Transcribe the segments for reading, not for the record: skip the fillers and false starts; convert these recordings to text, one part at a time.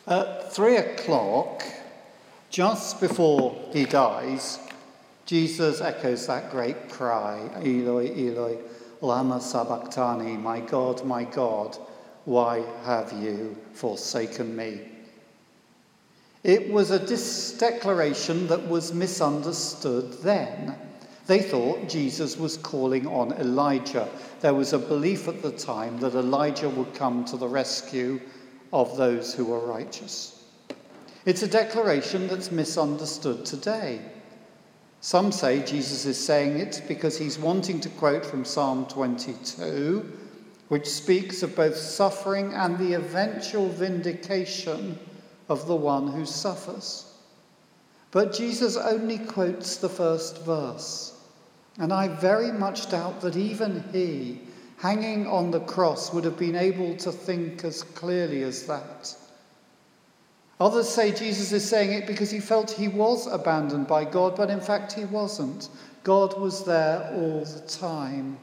At 3:00, just before he dies, Jesus echoes that great cry, Eloi, Eloi, lama sabachthani, my God, why have you forsaken me? It was a declaration that was misunderstood then. They thought Jesus was calling on Elijah. There was a belief at the time that Elijah would come to the rescue of those who were righteous. It's a declaration that's misunderstood today. Some say Jesus is saying it because he's wanting to quote from Psalm 22, which speaks of both suffering and the eventual vindication of the one who suffers. But Jesus only quotes the first verse, and I very much doubt that even he, hanging on the cross, would have been able to think as clearly as that. Others say Jesus is saying it because he felt he was abandoned by God, but in fact he wasn't. God was there all the time.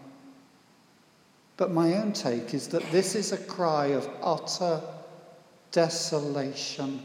But my own take is that this is a cry of utter desolation.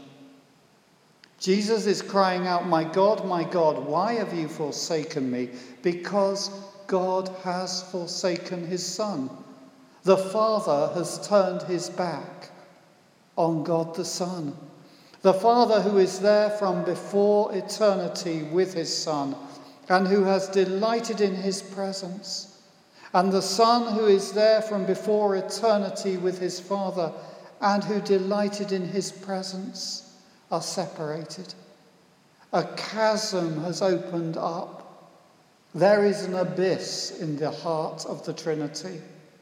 Jesus is crying out, my God, why have you forsaken me? Because God has forsaken his Son. The Father has turned his back on God the Son. The Father who is there from before eternity with his Son and who has delighted in his presence. And the Son who is there from before eternity with his Father and who delighted in his presence are separated. A chasm has opened up. There is an abyss in the heart of the Trinity.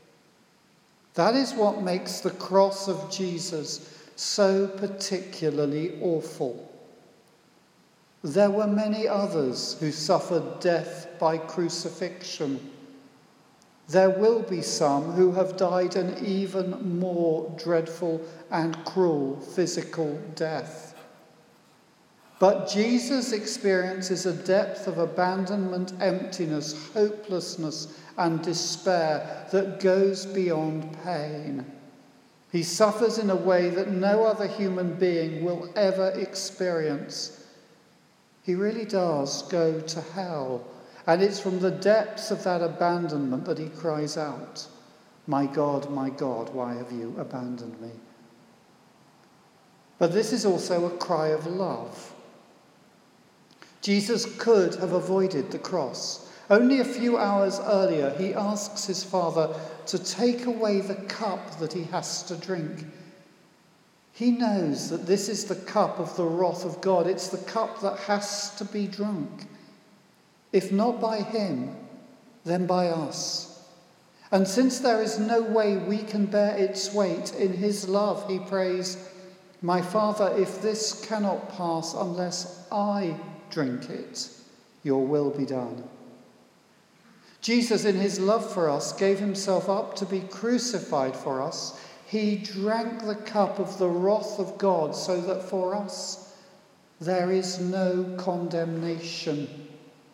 That is what makes the cross of Jesus so particularly awful. There were many others who suffered death by crucifixion. There will be some who have died an even more dreadful and cruel physical death. But Jesus experiences a depth of abandonment, emptiness, hopelessness, and despair that goes beyond pain. He suffers in a way that no other human being will ever experience. He really does go to hell. And it's from the depths of that abandonment that he cries out, my God, why have you abandoned me? But this is also a cry of love. Jesus could have avoided the cross. Only a few hours earlier, he asks his Father to take away the cup that he has to drink. He knows that this is the cup of the wrath of God. It's the cup that has to be drunk. If not by him, then by us. And since there is no way we can bear its weight, in his love he prays, my Father, if this cannot pass unless I drink it, your will be done. Jesus, in his love for us, gave himself up to be crucified for us. He drank the cup of the wrath of God so that for us there is no condemnation.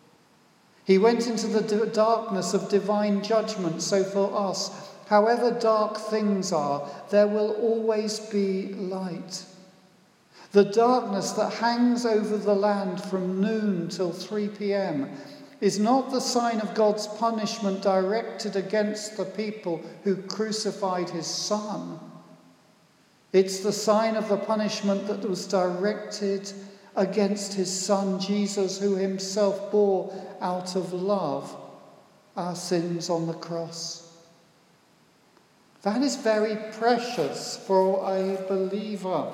He went into the darkness of divine judgment, so for us, however dark things are, there will always be light. The darkness that hangs over the land from noon till 3 p.m. is not the sign of God's punishment directed against the people who crucified his Son. It's the sign of the punishment that was directed against his Son, Jesus, who himself bore out of love our sins on the cross. That is very precious for a believer.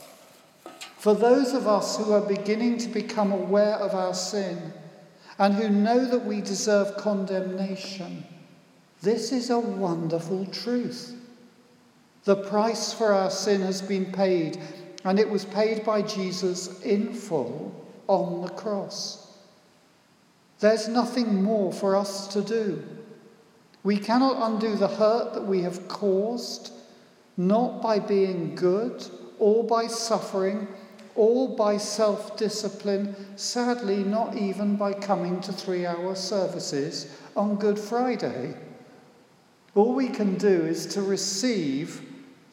For those of us who are beginning to become aware of our sin and who know that we deserve condemnation, this is a wonderful truth. The price for our sin has been paid, and it was paid by Jesus in full on the cross. There's nothing more for us to do. We cannot undo the hurt that we have caused, not by being good or by suffering or by self-discipline, sadly not even by coming to 3-hour services on Good Friday. All we can do is to receive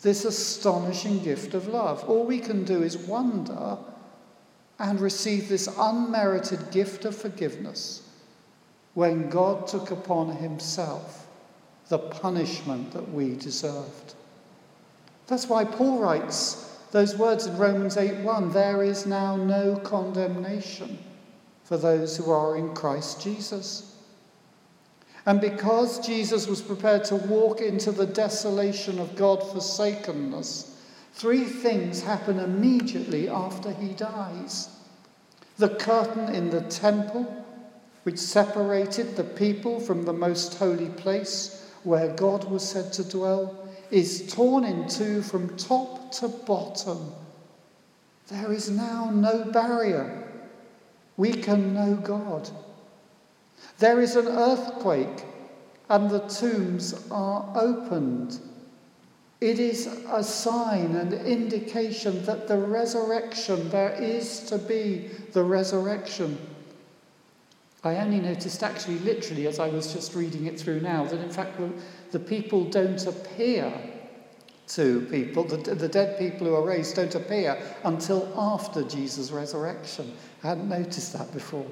this astonishing gift of love. All we can do is wonder and receive this unmerited gift of forgiveness when God took upon himself the punishment that we deserved. That's why Paul writes those words in Romans 8:1, there is now no condemnation for those who are in Christ Jesus. And because Jesus was prepared to walk into the desolation of God-forsakenness, 3 things happen immediately after he dies. The curtain in the temple, which separated the people from the most holy place where God was said to dwell, is torn in 2 from top to bottom. There is now no barrier. We can know God. There is an earthquake, and the tombs are opened. It is a sign and indication that the resurrection, there is to be the resurrection. I only noticed actually literally as I was just reading it through now that in fact the people don't appear to people, the dead people who are raised don't appear until after Jesus' resurrection. I hadn't noticed that before.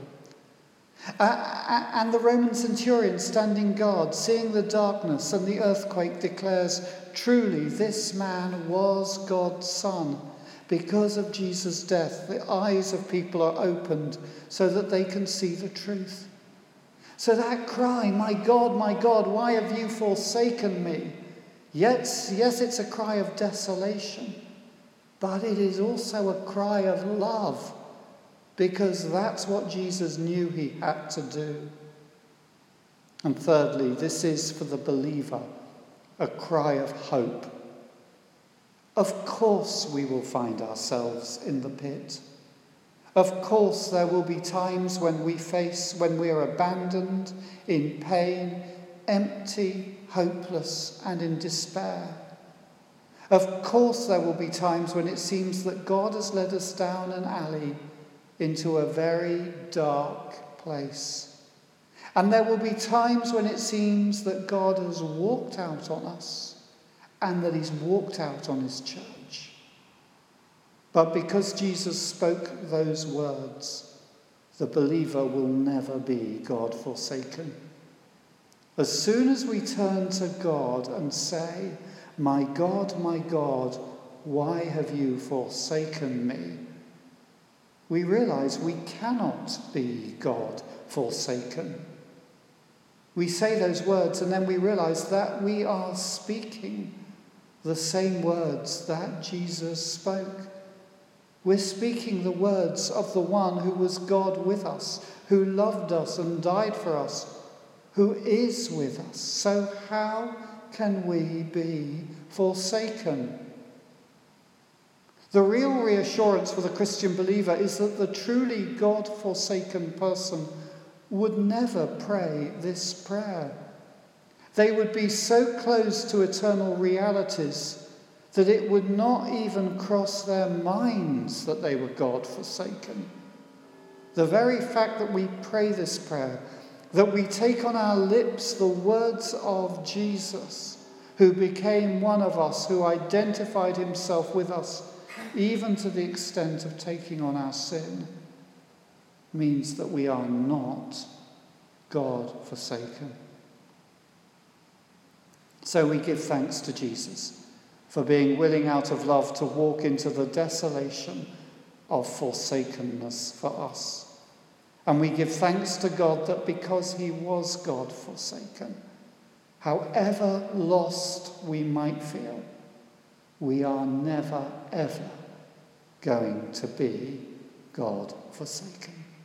And the Roman centurion standing guard, seeing the darkness and the earthquake, declares, truly this man was God's son. Because of Jesus' death, the eyes of people are opened so that they can see the truth. So that cry, my God, why have you forsaken me? Yes, it's a cry of desolation, but it is also a cry of love, because that's what Jesus knew he had to do. And thirdly, this is for the believer a cry of hope. Of course we will find ourselves in the pit. Of course there will be times when we are abandoned, in pain, empty, hopeless, and in despair. Of course there will be times when it seems that God has led us down an alley into a very dark place. And there will be times when it seems that God has walked out on us and that he's walked out on his church. But because Jesus spoke those words, the believer will never be God-forsaken. As soon as we turn to God and say, my God, why have you forsaken me? We realize we cannot be God-forsaken. We say those words and then we realize that we are speaking the same words that Jesus spoke. We're speaking the words of the one who was God with us, who loved us and died for us, who is with us. So how can we be forsaken? The real reassurance for the Christian believer is that the truly God-forsaken person would never pray this prayer. They would be so close to eternal realities that it would not even cross their minds that they were God-forsaken. The very fact that we pray this prayer, that we take on our lips the words of Jesus, who became one of us, who identified himself with us, even to the extent of taking on our sin, means that we are not God-forsaken. So we give thanks to Jesus for being willing out of love to walk into the desolation of forsakenness for us. And we give thanks to God that because he was God-forsaken, however lost we might feel, we are never, ever going to be God-forsaken.